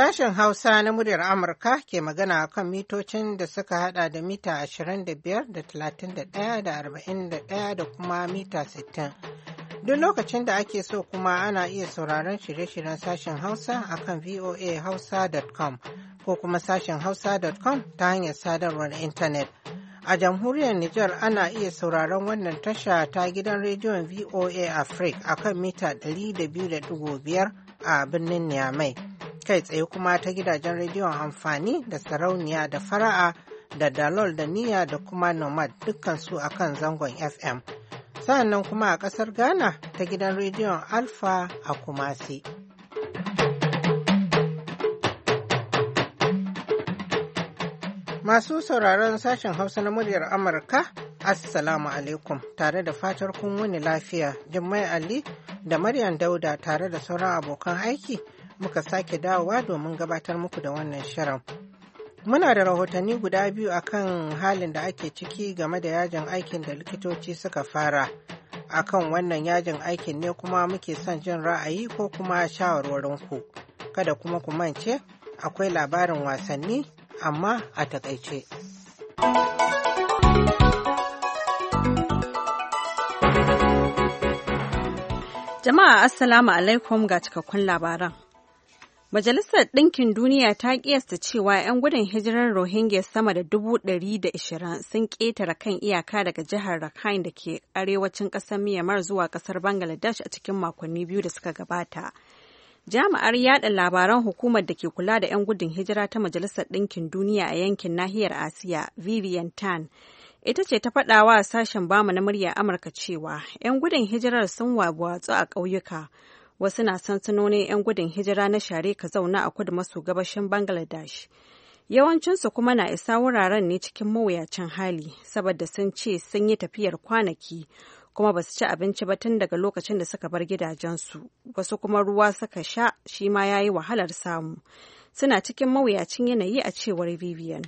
Sashen Hausa na muryar Amurka ke magana a kan mitocin da suka hada da mita 25 da 31 da 41 da kuma mita 60. Duk lokacin da ake so kuma ana iya sauraron shirye-shiryen sashen Hausa a kan voahausa.com ko kuma sashen hausa.com ta hanyar sadarwar intanet. A jamhuriyar Nijar ana iya sauraron wannan tasha ta gidan rediyon VOA Africa a kan mita 200.5 a birnin Niamey. Kai tsaye kuma ta gidajen rediyon amfani da sarauniya da fara'a da dalol da niyya da kuma nomad dukkansu a kan zangon FM. Sa'annan kuma a ƙasar Ghana ta gidan rediyon Alfa a Kumasi. Masu sauraron sashen Hausa na muryar Amurka, Assalamu alaikum, tare da fatar kun wuni lafiya, Jummai Ali da Maryam Dauda tare da sauran abokan aiki muka sake dawowa domin gabatar muku da wannan shirin. Muna da rahotanni guda biyu akan halin da ake ciki game da yajin aikin da likitoci suka fara. Akan wannan yajin aikin ne kuma muke son jin ra'ayi ko kuma shawarwarinku. Kada kuma ku mance, akwai labarin wasanni amma a takaice. Jama'a Assalamu alaikum ga cikakkun labaran. Majalisar Ɗinkin Duniya ta ƙiyasta cewa 'yan gudun hijirar Rohingya sama da 120,000 sun ƙetare kan iyaka daga jihar Rakhine da ke arewacin ƙasar Myanmar zuwa ƙasar Bangladesh a cikin makonni biyu da suka gabata. Jami'ar yada labaran hukumar da ke kula da 'yan gudun hijira ta Majalisar Ɗinkin Duniya a yankin nahiyar Asiya, Vivian Tan, ita ce ta faɗawa sashen bamu na murya Amurka cewa 'yan gudun hijirar sun watsu a ƙauyuka. Wasu na sansanonin 'yan gudun hijira na share ka zauna a kudu maso gabashin Bangladesh. Yawancinsu kuma na isa wuraren ne cikin mawuyacin hali, saboda sun ce sun yi tafiyar kwanaki, kuma ba su ci abinci ba tun daga lokacin da suka bar gidajensu. Wasu kuma ruwa suka sha shi ma ya yi wahalar samu. Suna cikin mawuyacin yanayi a cewar Vivian.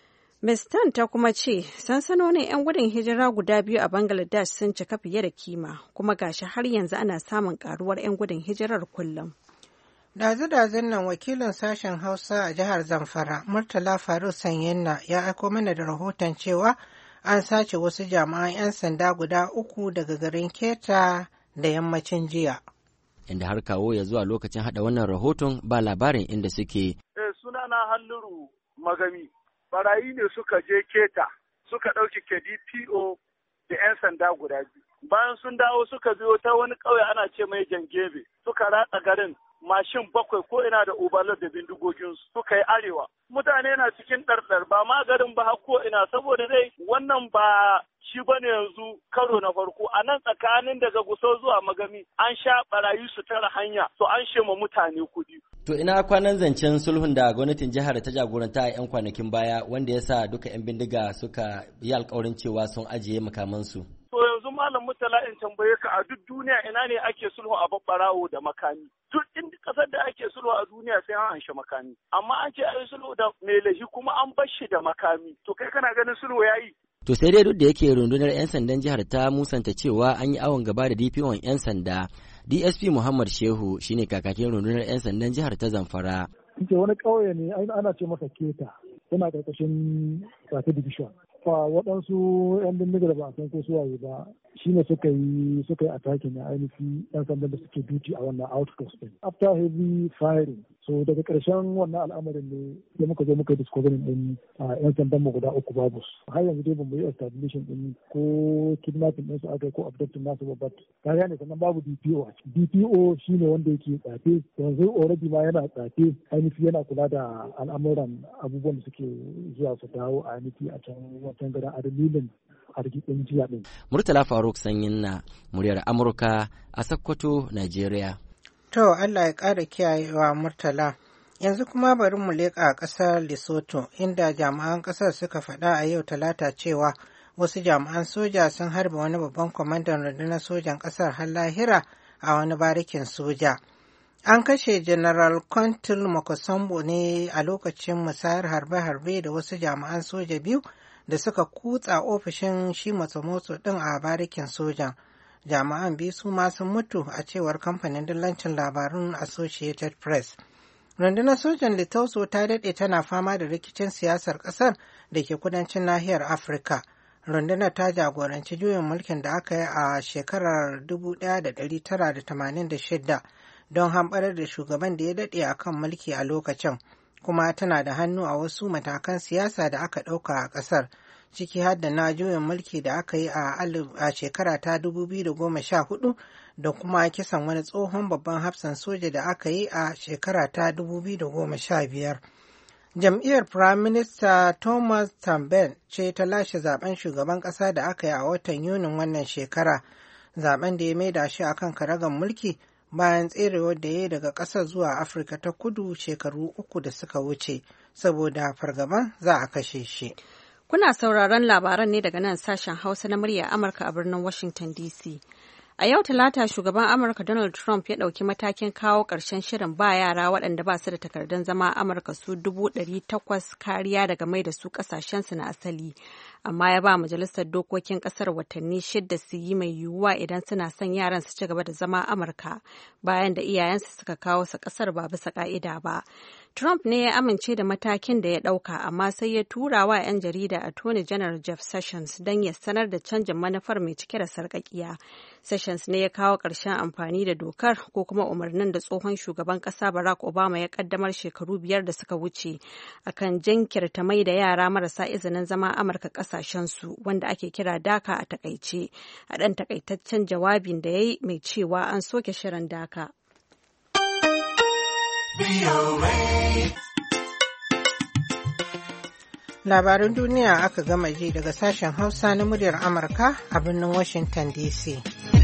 Ms. Tan ta kuma ce sansanonin 'yan gudun hijira guda biyu a Bangladesh sun cika fiye da kima, kuma gashi har yanzu ana samun karuwar 'yan gudun hijirar kullum. Dazu-dazun nan wakilin sashen Hausa a jihar Zamfara, Murtala Faruk Sanyenna, ya aiko mana da rahoton cewa an sace wasu jami'an 'yan sanda guda 3 daga garin Keta da yammacin jiya. Inda har kawo ya zuwa lokacin hada wannan rahoton ba labarin inda suke. Sunana Halluru Magami. Barayi ne suka je Keta, suka ɗauki KDPO da 'yan sanda guda biyu. Bayan sun dawo suka biyo ta wani ƙauye ana ce mai Jangebe, suka ratsa garin mashin 7 ko ina da ubalar da bindigoginsu suka yi arewa. Mutane na cikin ɗarɗar ba ma garin ba ko ina saboda dai wannan ba shi bane yanzu karo na farko a nan tsakanin daga Gusau zuwa Magami an sha barayi su tara hanya to an shema mutane kuɗi. To ina kwanan zancen sulhun da gwamnatin jihar ta jagoranta a 'yan kwanakin baya wanda ya sa duka 'yan bindiga suka yi alkawarin cewa sun ajiye makamansu. To yanzu Malam Murtala in tambaye ka a duk duniya ina ne ake sulhu a babbarawo da makami. Duk inda kasar da ake sulhu a duniya sai an anshi makami. Amma an ce ai sulhu da mai lahi kuma an bar shi da makami. To kai kana ganin sulhu yayi? To sai dai duk da yake rundunar 'yan sandan jihar ta musanta cewa an yi awon gaba da DPO 'yan sanda, DSP Muhammad Shehu shine kakakin rundunar 'yan sandan jihar ta Zamfara. Ce wani ƙauye ne ana ce masa Keta, yana ƙarƙashin State Division. Waɗansu 'yan bindiga da ba a san ko suwaye ba shine suka yi attacking na ainihin 'yan sandan da suke duty a wannan outpost din. After heavy firing, so daga ƙarshen wannan al'amarin ne da muka zo muka discovering din 'yan sandan mu guda 3 babu. Har yanzu dai bamu yi establishing din ko kidnapping din su aka yi ko abducting nasu ba, but kariya ne sannan babu DPO. DPO shine wanda yake tsafe, yanzu already ma yana tsafe, ainihin yana kula da al'amuran abubuwan da suke zuwa su dawo a ainihin a can wancan gada a dalilin hargitsin jiya din. Murtala Faruk Sanyin na muryar Amurka a Sokoto, Najeriya. To Allah ya ƙara kiyayewa Murtala. Yanzu kuma bari mu leƙa ƙasar Lesotho inda jami'an ƙasar suka faɗa a yau Talata cewa wasu jami'an soja sun harba wani babban kwamandan rundunar sojan ƙasar har lahira a wani barikin soja. An kashe General Quintil Mokosambo ne a lokacin musayar harbe-harbe da wasu jami'an soja biyu da suka kutsa ofishin shi motsa-motsa ɗin a barikin sojan. Jami'an biyu su ma sun mutu a cewar kamfanin dillancin labarun Associated Press. Rundunar sojan Litauso ta daɗe tana fama da rikicin siyasar ƙasar da ke kudancin nahiyar Afirka. Rundunar ta jagoranci juyin mulkin da aka yi a shekarar 1986 don hamɓarar da shugaban da ya daɗe a kan mulki a lokacin, kuma tana da hannu a wasu matakan siyasa da aka ɗauka a ƙasar, ciki har da na juyin mulki da aka yi a shekara ta 2014 da kuma kisan wani tsohon babban hafsan soja da aka yi a shekara ta 2015. Jam'iyyar Prime Minister Thomas Tambell ce ta lashe zaben shugaban ƙasa da aka yi a watan Yunin wannan shekara, zaben da ya maida shi akan karagan mulki bayan tserewar da ya yi daga ƙasar zuwa Afirka ta Kudu shekaru 3 da suka wuce, saboda fargaban za a kashe shi. Kuna sauraron labaran ne daga nan sashen Hausa na murya Amurka a birnin Washington DC. A yau Talata shugaban Amurka Donald Trump ya ɗauki matakin kawo ƙarshen shirin ba yara waɗanda ba su da takardun zama Amurka su 800,000 kariya daga mai da su ƙasashensu na asali. Amma ya ba majalisar dokokin ƙasar watanni 6 su yi mai yiwuwa idan suna son yaran su ci gaba da zama Amurka bayan da iyayensu suka kawo su ƙasar ba bisa ƙa'ida ba. Trump ne ya amince da matakin da ya ɗauka, amma sai ya tura wa 'yan jarida Attorney General Jeff Sessions don ya sanar da canjin manufar mai cike da sarƙaƙiya. Sessions ne ya kawo ƙarshen amfani da dokar ko kuma umarnin da tsohon shugaban ƙasa Barack Obama ya ƙaddamar shekaru 5 da suka wuce akan jinkirta mai da yara marasa izinin zama Amurka ƙasashensu, wanda ake kira DACA a takaice, a ɗan takaitaccen jawabin da ya yi mai cewa an soke shirin DACA. Labaran duniya aka gama ji daga sashen Hausa na muryar Amurka a birnin Washington DC.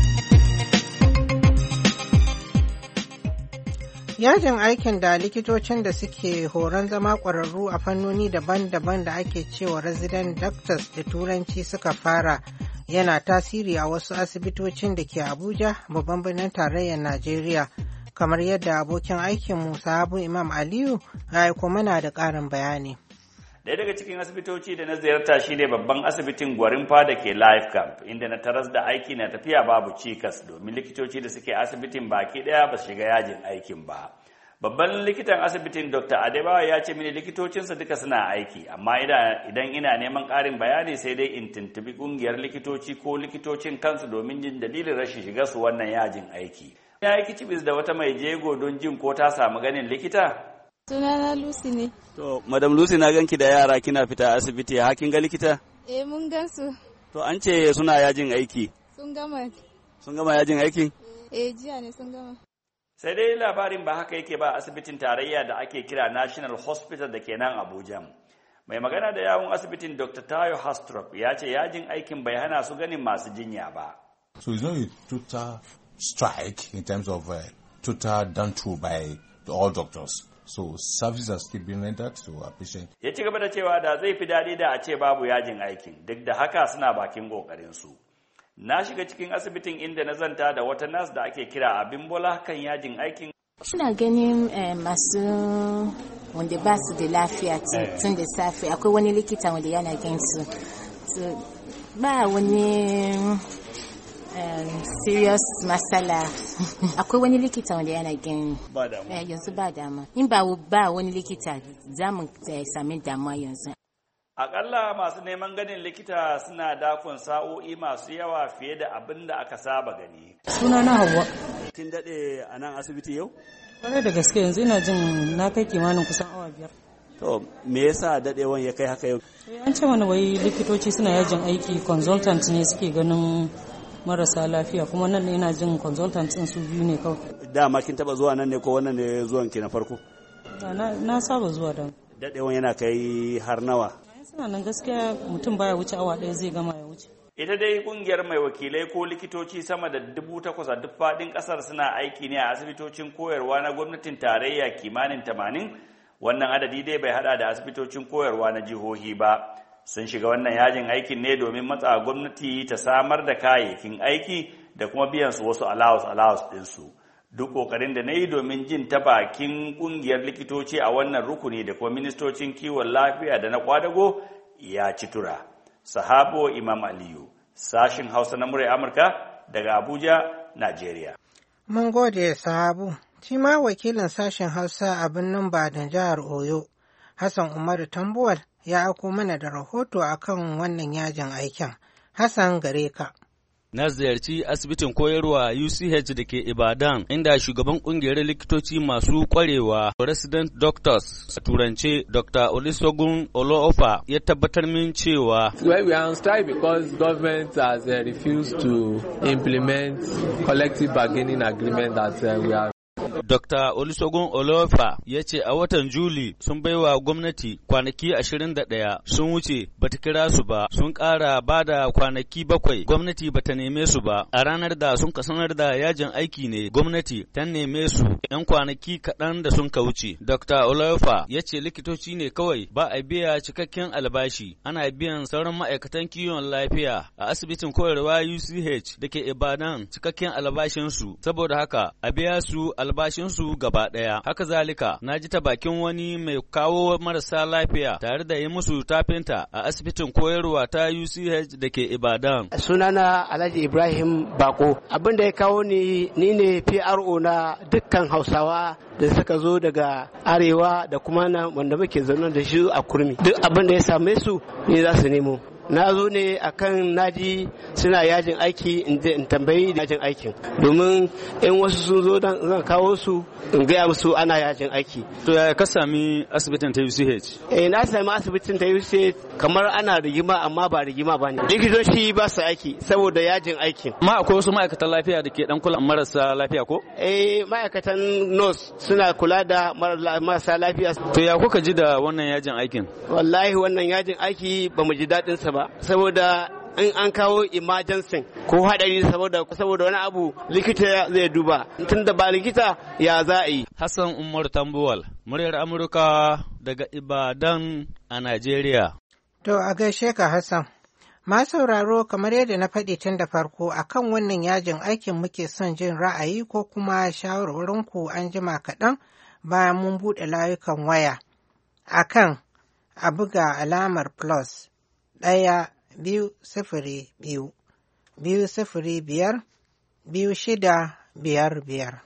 Yajin aikin da likitocin da suke horon zama ƙwararru a fannoni daban-daban da ake cewa resident doctors da turanci suka fara yana tasiri a wasu asibitocin da ke Abuja, babban birnin tarayyar Najeriya. Kamar yadda abokin aikin Musa Abu Imam Aliyu ya aiko mana da ƙarin bayani. Ɗaya daga cikin asibitoci da na ziyarta shi ne babban asibitin Gwarinfa da ke Life Camp, inda na taras da aiki na tafiya babu cikas domin likitoci da suke asibitin baki ɗaya ba su shiga yajin aikin ba. Babban likitan asibitin Dr. Adebawa ya ce mini likitocinsa duka suna aiki, amma idan ina neman ƙarin bayani sai dai in tuntubi ƙungiyar likitoci ko likitocin kansu domin jin dalilin rashin shiga su wannan yajin aiki. Ya yi kicibis da wata mai jego don jin ko ta samu ganin likita? Sunana Lucy ne. To, Madam Lucy, na ganki da yara kina fita asibiti, kin ga likita? Mun gansu. To, an ce suna yajin aiki. Sun gama. Sun gama yajin aiki? Jiya ne sun gama. Sai dai labarin ba haka yake ba asibitin tarayya da ake kira National Hospital da ke nan Abuja. Mai magana da yawun asibitin Dr. Tayo Hastrop ya ce yajin aikin bai hana su ganin masu jinya ba. So it's not a total strike in terms of total done through by all doctors. So services are still being rendered to our patient. Ya ci gaba da cewa da zai fi daɗi da a ce babu yajin aikin, duk da haka suna bakin ƙoƙarin su. Na shiga cikin asibitin inda na zanta da wata nas da ake kira Abimbola kan yajin aikin. Suna ganin masu wanda ba su da lafiya tun da safe, akwai wani likita wanda yana gan su. Ba wani serious matsala. Akwai wani likita wanda yana gan yanzu ba dama. In ba wani likita za mu sami damuwa yanzu. Akalla masu neman ganin likita suna dakon sa'o'i masu yawa fiye da abin da aka saba gani. Suna na Hauwa. Kin daɗe a nan asibiti yau? Kwarai da gaske yanzu ina jin na kai kimanin kusan awa 5. To, me yasa daɗewan ya kai haka yau? An ce mana wai likitoci suna yajin aiki, consultant ne suke ganin marasa lafiya, kuma nan ne ina jin consultant ɗin su biyu ne kawai. Dama kin taɓa zuwa nan ne ko wannan ne zuwan ki na farko? Na saba zuwa da. Daɗewan yana kai har nawa? Suna nan gaskiya mutum baya wuce awa ɗaya zai gama ya wuce. Ita dai kungiyar mai wakilai ko likitoci sama da 8,000 a duk faɗin ƙasar suna aiki ne a asibitocin koyarwa na gwamnatin tarayya kimanin 80. Wannan adadi dai bai hada da asibitocin koyarwa na jihohi ba. Sun shiga wannan yajin aikin ne domin matsa gwamnati ta samar da kayayyakin aiki da kuma biyan su wasu allowance ɗinsu. Duk ƙoƙarin da na yi domin jin ta bakin ƙungiyar likitoci a wannan rukuni da kuma ministocin kiwon lafiya da na kwadago ya ci tura. Sahabo Imam Aliyu, sashin Hausa na muryar Amurka daga Abuja, Najeriya. Mun gode Sahabo. Shi ma wakilin sashen Hausa a birnin Badan jihar Oyo, Hassan Umaru Tambuwal, ya aiko mana da rahoto akan wannan yajin aikin. Hassan gare ka. Na ziyarci asibitin koyarwa UCH da ke Ibadan, inda shugaban kungiyar likitoci masu kwarewa Resident Doctors a turance Dr. Olusegun Oloofa ya tabbatar min cewa we are on strike because government has refused to implement collective bargaining agreement that we have. Dr. Olusegun Oloofa ya ce a watan Juli sun baiwa gwamnati kwanaki 21 sun wuce bata kira su ba, sun ƙara ba da kwanaki 7 gwamnati bata neme su ba. A ranar da sun sanar da yajin aiki ne gwamnati ta neme su 'yan kwanaki kaɗan da sun wuce. Dr. Oloofa ya ce likitoci ne kawai ba a biya cikakken albashi, ana biyan sauran ma'aikatan kiwon lafiya a asibitin koyarwa UCH da ke Ibadan cikakken albashinsu, saboda haka a biya su albashinsu gaba ɗaya. Haka zalika, na ji ta bakin wani mai kawo marasa lafiya tare da yi musu tafinta a asibitin koyarwa ta UCH da ke Ibadan. Sunana Alhaji Ibrahim Bako. Abin da ya kawo ni ne PRO na dukkan Hausawa da suka zo daga arewa da kuma na wanda muke zaune da shi a Kurmi. Duk abin da ya same su ne za su nemo. Na zo ne akan naji suna yajin aiki in tambayi yajin aikin, domin in wasu sun zo zan kawo su in gaya musu ana yajin aiki. To ya ka sami asibitin ta UCH? Na sami asibitin ta UCH kamar ana rigima amma ba rigima ba ne. Likitoci ba su aiki saboda yajin aikin. Ma akwai wasu ma'aikatan lafiya da ke dan kula marasa lafiya ko? Ma'aikatan nurse suna kula da marasa lafiya. To ya kuka ji da wannan yajin aikin? Wallahi wannan yajin aiki ba mu ji daɗin sa ba, saboda in an kawo emergency ko haɗari saboda wani abu likita zai duba, tunda ba likita ya za a yi. Hassan Umar Tambuwal, muryar Amurka daga Ibadan a Najeriya. To a gaishe ka Hassan. Ma sauraro, kamar yadda na faɗi tun da farko, akan wannan yajin aikin muke son jin ra'ayi ko kuma shawarwarinku an jima kaɗan bayan mun buɗe layukan waya akan a buga alamar plus 1-2-0-2 2-0-5-2-6-5-5.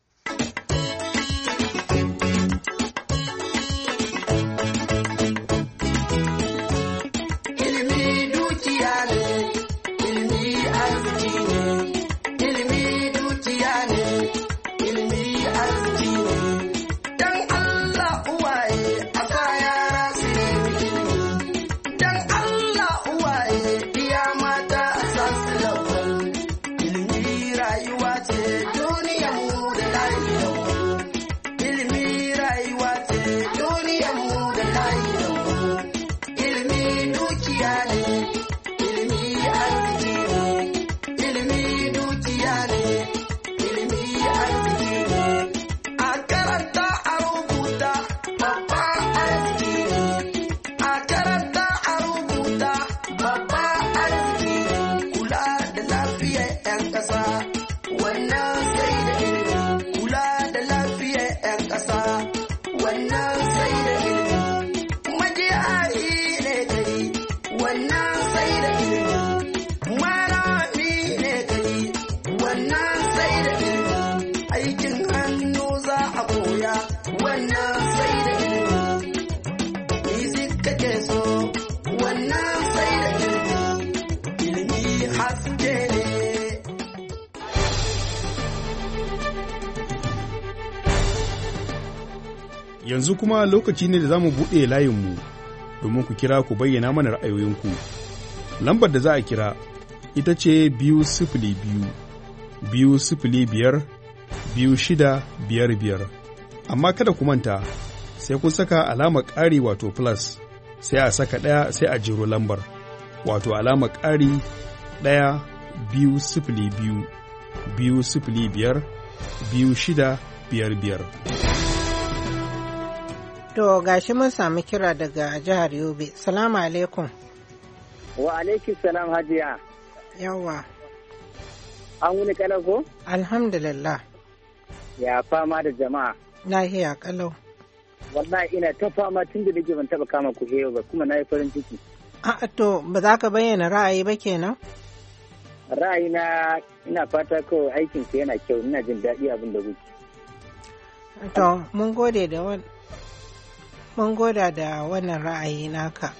Yanzu kuma lokaci ne da za mu buɗe layinmu domin ku kira ku bayyana mana ra'ayoyinku. Lambar da za a kira ita ce 2-0-2-5-6-5-5. Amma kada ku manta, sai kun saka alamar ƙari wato plus, sai a saka 1 sai a jero lambar, wato alamar ƙari 1-2-0-2-5-5. To gashi mun sami kira daga jihar Yobe. Salamu alaikum. Wa alaikum salam hajiya. Yawwa. An wuni kalau ko? Alhamdulillah. Ya fama da jama'a. Lahiya kalau. Wallahi ina ta fama tun da nake ban taba kama ku ba, kuma na yi farin ciki. A'a to ba za ka bayyana ra'ayi ba kenan? Ra'ayina ina fata kawai aikin ku yana kyau, ina jin daɗi abin da kuke. To, mun goda da wannan ra'ayi naka.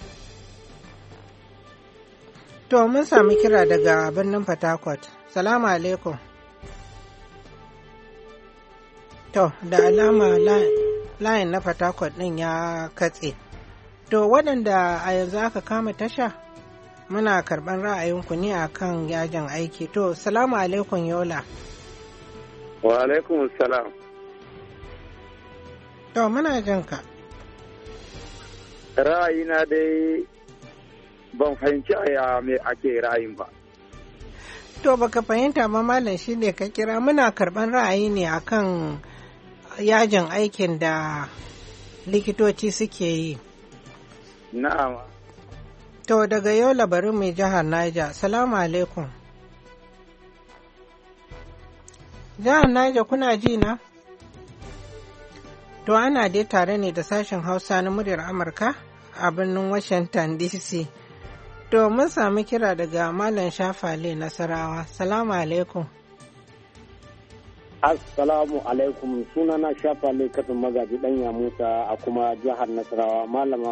To, mun sami kira daga birnin Port Harcourt. Salamu alaikum. To, da alama layin na Port Harcourt ɗin ya katse. To, waɗanda a yanzu aka kama tasha, muna karɓar ra'ayinku ne a kan yajin aiki. To, salamu alaikum Yola. Wa alaikum salam. To, muna jin ka. Ra'ayina dai ban fahimci aya me ake ra'ayin ba. To, baka fahimta ba malam shi ne ka kira, muna karɓar ra'ayi ne akan yajin aikin da likitoci suke yi. Na'am. To, daga yau labarin mai jihar Niger. Salamu alaikum. Jihar Niger kuna ji na? To, ana dai tare ne da sashen Hausa na muryar Amurka a birnin Washington DC. To, mun sami kira daga Malam Shafale Nasarawa. Salamu alaikum. Assalamu alaikum, sunana Shafale kafin magaji ɗanya Musa a kuma jihar Nasarawa. Malama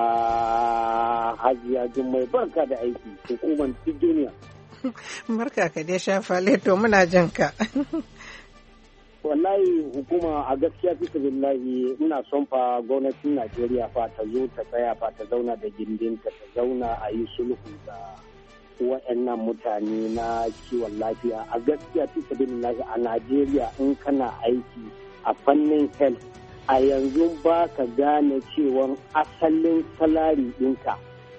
Hajiya Jummai barka da aiki hukumar duniya. Barka ka dai Shafale, to muna jin ka. Wallahi hukuma a gaskiya fi billahi ina son fa gwamnatin Najeriya fa ta zo ta tsaya fa ta zauna da gindinta ta zauna a yi sulhu da wa'annan mutane na kiwon lafiya. A gaskiya fi billahi a Najeriya in kana aiki a fannin health a yanzu ba ka gane cewa asalin salari ɗinka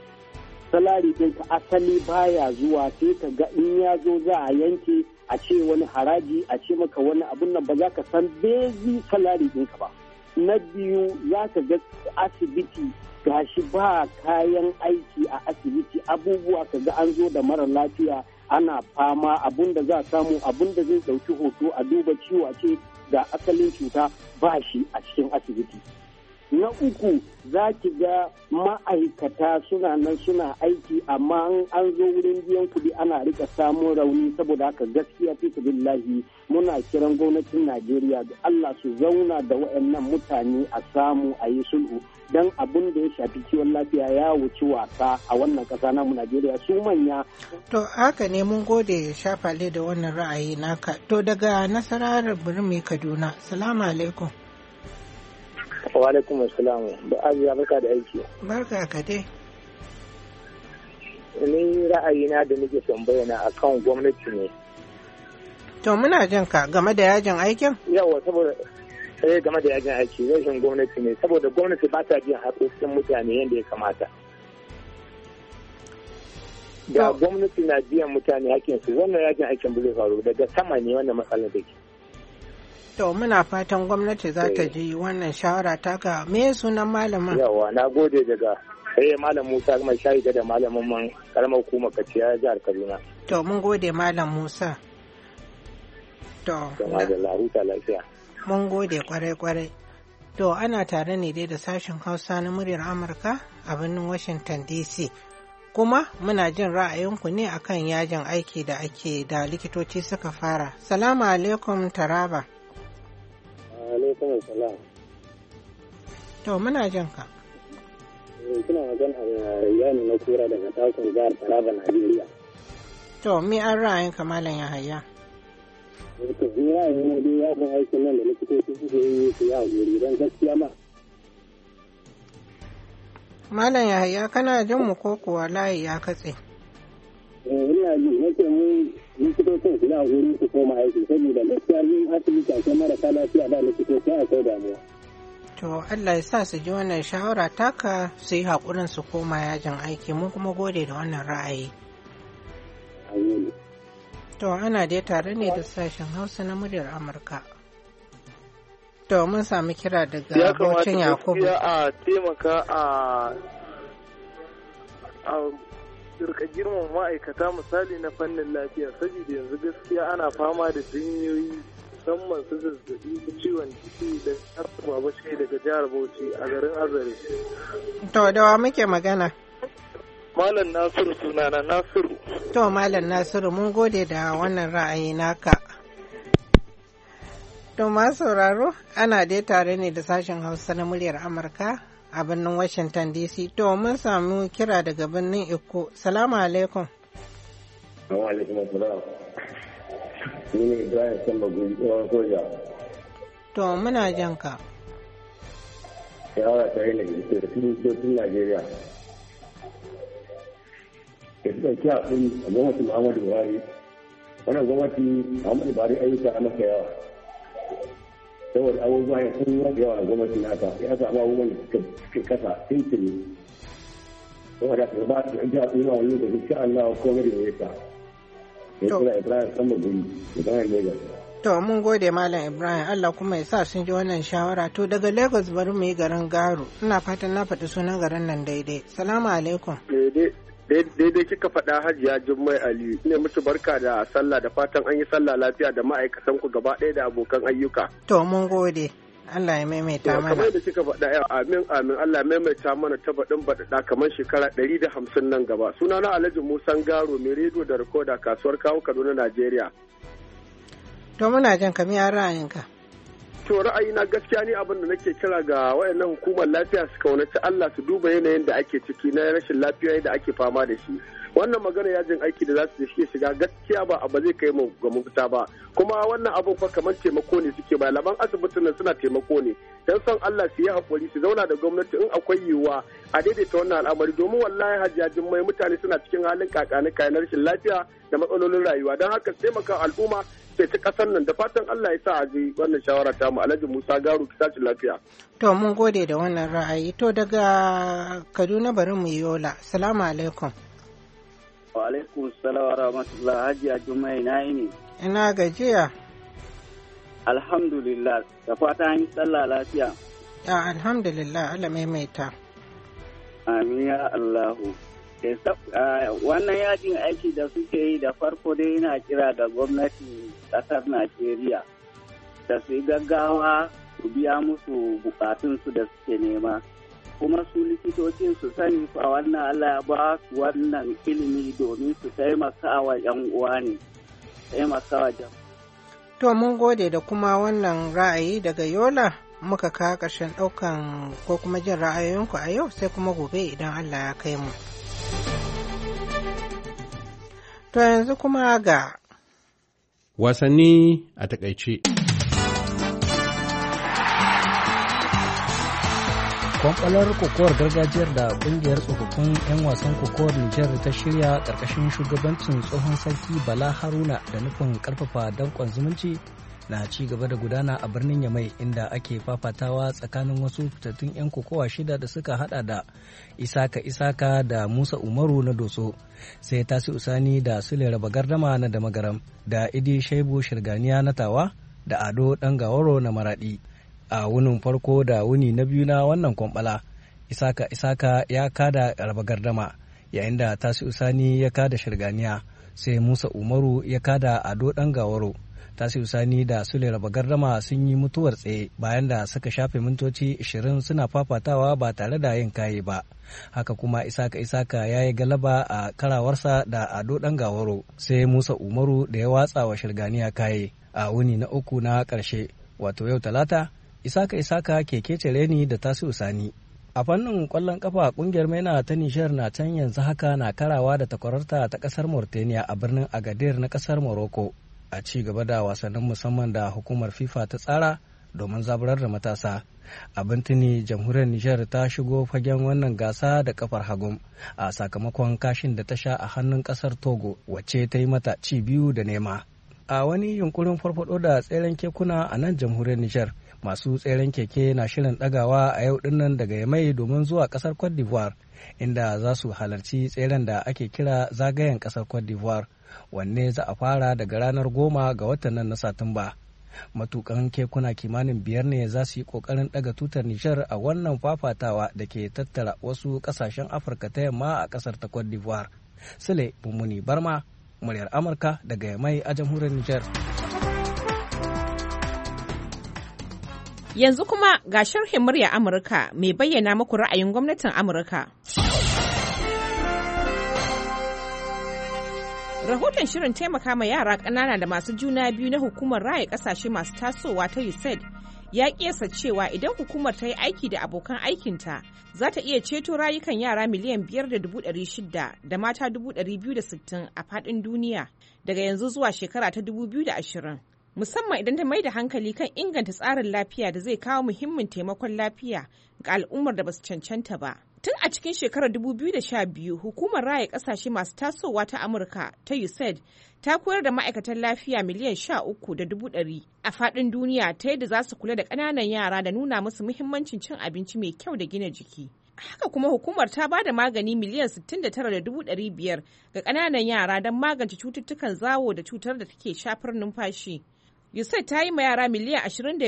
asali baya zuwa, sai ka ga in ya zo za a yanke a ce wani haraji a ce maka wani abun nan ba za ka san bezi salari ɗinka ba. Na biyu za ka ga asibiti gashi ba kayan aiki a asibiti, abubuwa ka ga an zo da mara lafiya ana fama, abun da za a samu abun da zai ɗauki hoto a duba ciwo a ce ga asalin cuta ba shi a cikin asibiti. Na uku za ki ga ma'aikata suna nan suna aiki amma an zo wurin biyan kuɗi ana rika samun rauni. Saboda haka gaskiya fi billahi muna kiran gwamnatin Najeriya da Allah su zauna da waɗannan mutane a samu a yi sulhu, dan abin da ya shafi kiwon lafiya ya wuce wasa a wannan ƙasa namu Najeriya su manya. To haka ne, mun gode Shafale da wannan ra'ayi naka. To daga Nasarar Birni Kaduna. Salamu alaikum. Wa alaikum assalam. Da ajiya barka da aiki. Barka ka dai. Ni ra'ayina da nake son bayyana akan gwamnati ne. To muna jin ka game da yajin aikin? Yawa, saboda game da yajin aiki rashin gwamnati ne, saboda gwamnati ba ta jin haƙoƙin mutane yadda ya kamata. Da gwamnati na biyan mutane haƙƙinsu wannan yajin aikin ba zai faru, daga sama ne wannan matsalar take. To muna fatan gwamnati za ta ji wannan shawara taka. Me sunan malamin? Yawa, na gode daga Malam Musa mai shahida da malamin man karamar hukumar Kaciya jihar Kaduna. To mun gode Malam Musa. To da huta lafiya. Mun gode kwarai. To ana tare ne dai da sashen Hausa na muryar Amurka a birnin Washington DC. Kuma muna jin ra'ayinku ne akan yajin aiki da ake da likitoci suka fara. Salamu alaikum Taraba. Alaikum salam. To muna jin ka. Kina magana a yani na kura daga takon jihar Taraba, Najeriya. To me an ra'ayin ka Malam Yahaya? To ni ra'ayin ne dai yajin aikin nan da likitoci suke yi su yi haƙuri don gaskiya ma. Malam Yahaya kana jin mu ko kuwa layi ya katse? Ina ji nake mu likitocin su yi haƙuri su koma aiki saboda gaskiya yin asibiti akwai marasa lafiya da likitoci akwai damuwa. To Allah ya sa su ji wannan shawara taka su yi haƙurin su koma yajin aiki, mun kuma gode da wannan ra'ayi. To ana dai tare ne da sashen Hausa na muryar Amurka. To mun sami kira daga Bauchin Yakubu. Ya kamata a taimaka a rika girman ma'aikata misali na fannin lafiya, saboda yanzu gaskiya ana fama da jinyoyi musamman su zazzabi da ciwon ciki da harsuwa bace daga jihar Bauchi a garin Azare. To da wa muke magana? Malam Nasiru sunana Nasiru. To Malam Nasiru mun gode da wannan ra'ayi naka. To ma sauraro ana dai tare ne da sashen Hausa na muryar Amurka a birnin Washington DC. To mun samu kira daga birnin Eko. Salamu alaikum. Wa alaikum assalam. Ni ne Ibrahim Samba Gudunar Soja. To muna jan ka. Shawara ta yi na kiristocin Najeriya. Ya fi ɗauki haɗin a gwamnatin Muhammadu Buhari. Wannan gwamnati Muhammadu Buhari ayyuka a maka yawa. Saboda abubuwa ya sun yi yawa a gwamnati naka ya samu abubuwan da suke kasa tuntuni. Saboda ka ba su ɗauki haɗin yawa wani da duk Allah komai da ya sa. Ya kira Ibrahim Samba Gudunar Lagos. To mun gode Malam Ibrahim Allah kuma ya sa sun ji wannan shawara. To daga Lagos bari mu yi garin Garu. Ina fatan na faɗi sunan garin nan daidai. Salamu alaikum. Daidai kika faɗa Hajiya Jummai Ali. Ne mutu barka da sallah da fatan an yi sallah lafiya da ma'aikatan ku gaba ɗaya da abokan ayyuka. To mun gode. Allah ya maimaita mana. Kamar da kika faɗa yau amin amin Allah ya maimaita mana ta baɗin baɗaɗa kamar shekara 150 nan gaba. Sunana Alhaji Musa Garo mai rediyo da rikoda kasuwar kawo Kaduna Najeriya. To muna jan ka miya ra'ayinka. To ra'ayina gaskiya ne abin da nake kira ga wayannan hukumar lafiya su kaunaci Allah su duba yanayin da ake ciki na rashin lafiya da ake fama da shi. Wannan magana yajin aiki da za su shiga gaskiya ba zai kai mu ga mafita ba. Kuma wannan abun fa kamar taimako ne suke ba laban asibitin nan suna taimako ne. Dan son Allah su yi hakuri su zauna da gwamnati in akwai yiwuwa a daidaita wannan al'amari domin wallahi Hajiya Jummai mutane suna cikin halin kakani kayan rashin lafiya da matsalolin rayuwa don haka taimaka al'umma ta kasar nan da fatan Allah ya sa a ji wannan shawara ta mu Alhaji Musa Garu ki tashi lafiya. To mun gode da wannan ra'ayi. To daga Kaduna bari mu Yola. Assalamu alaikum. Wa alaikum assalam wa rahmatullah. Hajiya Jummai na yi ne. Ina gajiya. Alhamdulillah da fatan an yi sallah lafiya. Ya alhamdulillah Allah maimaita. Amin ya Allahu. Wannan yajin aiki da suke yi da farko dai yana kira da gwamnatin ƙasar Najeriya da su yi gaggawa su biya musu bukatunsu da suke nema. Kuma su likitocin su sani fa wannan Allah ya ba su wannan ilimi domin su taimaka wa 'yan uwa ne. Taimaka wa jama'a. To mun gode da kuma wannan ra'ayi daga Yola muka kawo ƙarshen ɗaukan ko kuma jin ra'ayoyinku a yau sai kuma gobe idan Allah ya kai mu. To yanzu kuma ga wasanni a takaice. Kwamfalar kokowar gargajiyar da kungiyar tsofaffin 'yan wasan kokowar Nijar ta shirya ƙarƙashin shugabancin tsohon sarki Bala Haruna da nufin ƙarfafa danƙon zumunci na ci gaba da gudana a birnin Yamai inda ake fafatawa tsakanin wasu fitattun 'yan kokowa shida da suka hada da Isaka da Musa Umaru na Doso, sai Tasi Usani da Sule Raba Gardama na Damagaram, da Idi Shaibu Shirganiya na Tawa, da Ado Ɗangawaro na Maradi. A wunin farko da wuni na biyu na wannan kwambala, Isaka ya kada Raba Gardama, yayin da Tasi Usani ya kada Shirganiya, sai Musa Umaru ya kada Ado Ɗangawaro. Tasiu Sani da Sule Raba Gardama sun yi mutuwar tsaye bayan da suka shafe mintoci 20 suna fafatawa ba tare da yin kaye ba. Haka kuma Isaka ya yi galaba a karawarsa da Ado Ɗangawaro, sai Musa Umaru da ya watsa wa Shirganiya kaye. A wuni na uku na ƙarshe, wato yau Talata, Isaka ke kece reni da Tasiu Sani. A fannin ƙwallon ƙafa ƙungiyar MENA ta Nijar na can yanzu haka na karawa da takwararta ta ƙasar Mauritania a birnin Agadir na ƙasar Morocco. A ci gaba da wasannin musamman da hukumar FIFA ta tsara domin zaburar da matasa. Abin tuni jamhuriyar Nijar ta shigo fagen wannan gasa da kafar hagun a sakamakon kashin da ta sha a hannun kasar Togo wacce ta yi mata ci 2-0. A wani yunkurin farfado da tseren kekuna a nan jamhuriyar Nijar, masu tseren keke na shirin ɗagawa a yau dinnan daga Yamai domin zuwa kasar Cote d'Ivoire, inda za su halarci tseren da ake kira zagayen kasar Cote d'Ivoire, wanne za a fara daga ranar 10 ga watan nan na Satumba. Matukan kekuna kimanin 5 ne za su yi kokarin daga tutar Nijar a wannan fafatawa da ke tattara wasu kasashen Afirka ta yamma a kasar ta Cote d'Ivoire. Sule Mummuni Barma, muryar Amurka daga Yamai a jamhuriyar Nijar. Yanzu kuma ga sharhin muryar Amurka mai bayyana muku ra'ayin gwamnatin Amurka. Rahoton shirin taimaka ma yara ƙanana da masu juna biyu na hukumar raya ƙasashe masu tasowa ta USAID ya ƙiyasta cewa idan hukumar ta yi aiki da abokan aikinta za ta iya ceto rayukan yara miliyan 5.600 da mata 260,000 a faɗin duniya daga yanzu zuwa shekara ta 2020. Musamman idan ta mai da hankali kan inganta tsarin lafiya da zai kawo muhimmin taimakon lafiya ga al'ummar da basu cancanta ba. Tun a cikin shekarar 2012, hukumar raya kasashe masu tasowa ta Amurka ta USAID ta koyar da ma'aikatan lafiya miliyan 13.100 a faɗin duniya ta yadda za su kula da ƙananan yara da nuna musu muhimmancin cin abinci mai kyau da gina jiki. Haka kuma hukumar ta ba da magani miliyan 69.500 ga ƙananan yara don magance cututtukan zawo da cutar da take shafar numfashi. USAID ta yi ma yara miliyan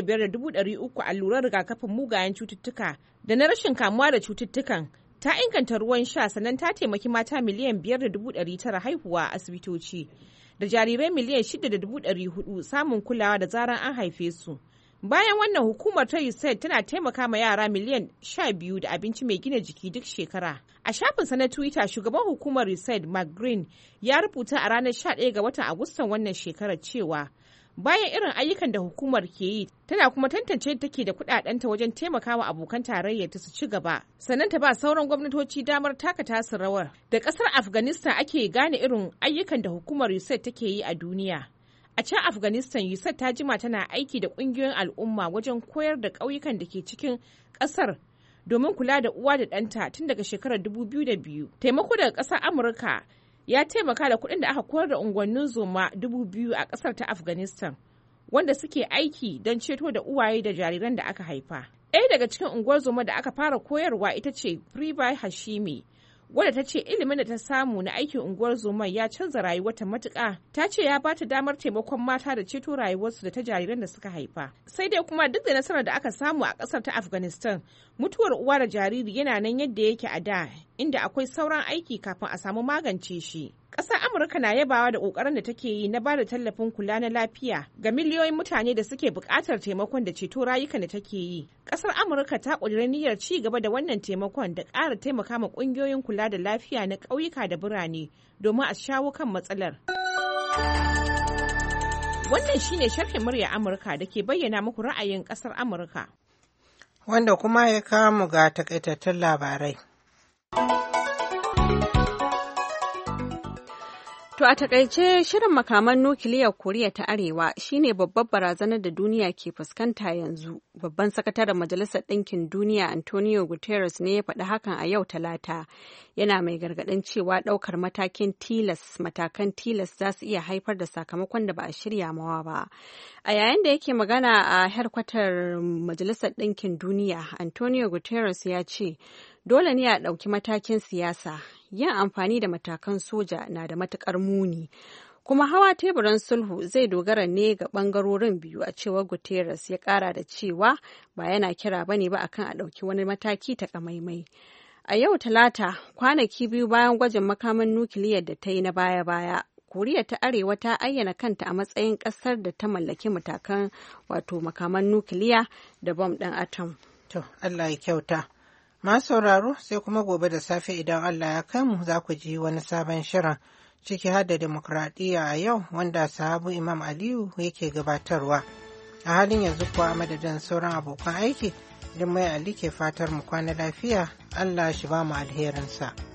25.300 allurar rigakafin mugayen cututtuka da na rashin kamuwa da cututtukan. Ta inganta ruwan sha sannan ta taimaki mata miliyan 5.900 haihuwa a asibitoci da jarirai miliyan 6.400 samun kulawa da zaran an haife su. Bayan wannan hukumar ta USAID tana taimaka ma yara miliyan 12 da abinci mai gina jiki duk shekara. A shafinsa na Twitter, shugaban hukumar USAID Mark Green ya rubuta a ranar 11 ga watan Agustan wannan shekarar cewa bayan irin ayyukan da hukumar ke yi tana kuma tantance take da kudadenta wajen taimakawa abokan tarayyar ta su ci gaba sannan ta ba sauran gwamnatoci damar taka tasu rawar. Da kasar Afghanistan ake gane irin ayyukan da hukumar USAID take yi a duniya. A can Afghanistan, USAID ta jima tana aiki da kungiyoyin al'umma wajen koyar da ƙauyukan da ke cikin ƙasar domin kula da uwa da ɗanta tun daga shekarar 2002. Taimako daga ƙasar Amurka ya taimaka da kuɗin da aka koyar da unguwannin zoma 2,000 a ƙasar ta Afghanistan, wanda suke aiki don ceto da uwaye da jariran da aka haifa. Ɗaya daga cikin unguwar zoma da aka fara koyarwa ita ce Pribai Hashimi, wadda ta ce ilimin da ta samu na aikin unguwar zoma ya canza rayuwarta matuƙa. Ta ce ya bata damar taimakon mata da ceto rayuwarsu da ta jariran da suka haifa. Sai dai kuma duk da nasarar da aka samu a ƙasar ta Afghanistan, mutuwar uwa da jariri yana nan yadda yake a da, inda akwai sauran aiki kafin a samu magance shi. Ƙasar Amurka na yabawa da ƙoƙarin da take yi na ba da tallafin kula na lafiya ga miliyoyin mutane da suke buƙatar taimakon da ceto rayukan da take yi. Ƙasar Amurka ta ƙudiri niyyar ci gaba da wannan taimakon da ƙara taimaka ma ƙungiyoyin kula da lafiya na ƙauyuka da birane domin a shawo kan matsalar. Wannan shine sharhin murya Amurka da ke bayyana muku ra'ayin ƙasar Amurka. Wanda kuma ya kawo mu ga takaitattun labarai. To a takaice shirin makaman nukiliyar Koriya ta Arewa shine babbar barazanar da duniya ke fuskanta yanzu. Babban sakataren Majalisar Ɗinkin Duniya Antonio Guterres ne ya faɗi hakan a yau Talata. Yana mai gargaɗin cewa ɗaukar matakan tilas za su iya haifar da sakamakon da ba a shirya mawa ba. A yayin da yake magana a hedkwatar Majalisar Ɗinkin Duniya, Antonio Guterres ya ce, dole ne a ɗauki matakin siyasa. Yin amfani da matakan soja na da matukar muni, kuma hawa teburin sulhu zai dogara ne ga bangarorin biyu, a cewar Guterres. Ya kara da cewa ba yana kira bane ba akan a ɗauki wani mataki takamaimai. A yau Talata, kwanaki biyu bayan gwajin makaman nukiliyar da ta yi na baya-baya, Koriya ta Arewa ta ayyana kanta a matsayin ƙasar da ta mallaki makaman nukiliya da bom ɗin atom. To, Allah ya kyauta. Masu sauraro sai kuma gobe da safe idan Allah ya kai mu za ku ji wani sabon shirin ciki har da demokradiyya a yau wanda sahabu Imam Aliyu yake gabatarwa. A halin yanzu kuwa a madadin sauran abokan aiki, Jummai Ali ke fatar mu kwana lafiya, Allah shi ba mu alherinsa.